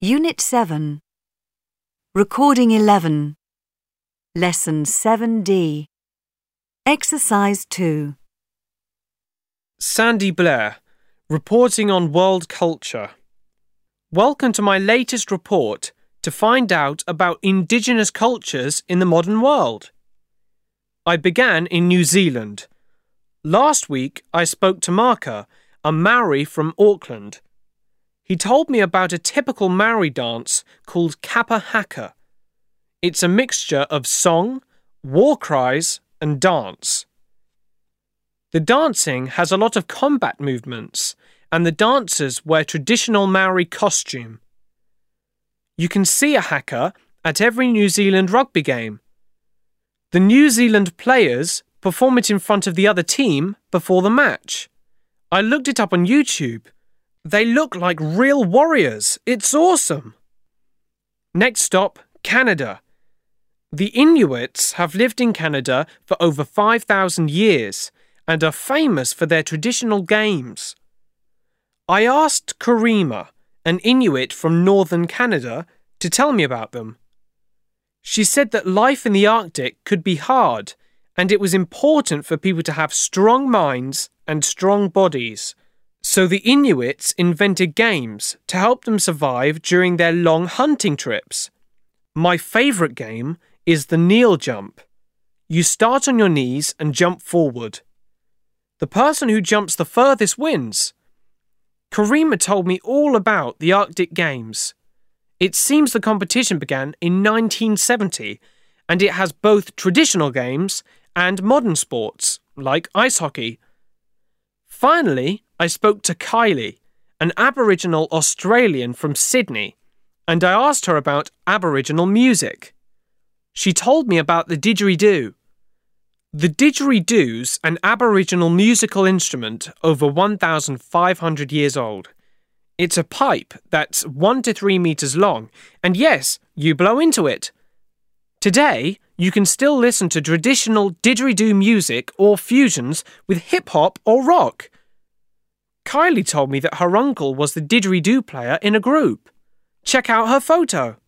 Unit 7. Recording 11. Lesson 7D. Exercise 2. Sandy Blair, reporting on world culture. Welcome to my latest report to find out about indigenous cultures in the modern world. I began in New Zealand. Last week I spoke to Marka, a Maori from Auckland. He told me about a typical Maori dance called kapa haka. It's a mixture of song, war cries and dance. The dancing has a lot of combat movements and the dancers wear traditional Maori costume. You can see a haka at every New Zealand rugby game. The New Zealand players perform it in front of the other team before the match. I looked it up on YouTube. They look like real warriors. It's awesome. Next stop, Canada. The Inuits have lived in Canada for over 5,000 years and are famous for their traditional games. I asked Karima, an Inuit from northern Canada, to tell me about them. She said that life in the Arctic could be hard and it was important for people to have strong minds and strong bodies. So the Inuits invented games to help them survive during their long hunting trips. My favourite game is the kneel jump. You start on your knees and jump forward. The person who jumps the furthest wins. Karima told me all about the Arctic Games. It seems the competition began in 1970 and it has both traditional games and modern sports, like ice hockey. Finally, I spoke to Kylie, an Aboriginal Australian from Sydney, and I asked her about Aboriginal music. She told me about the didgeridoo. The didgeridoo's an Aboriginal musical instrument over 1,500 years old. It's a pipe that's 1 to 3 meters long, and yes, you blow into it. Today, you can still listen to traditional didgeridoo music or fusions with hip-hop or rock. Kylie told me that her uncle was the didgeridoo player in a group. Check out her photo.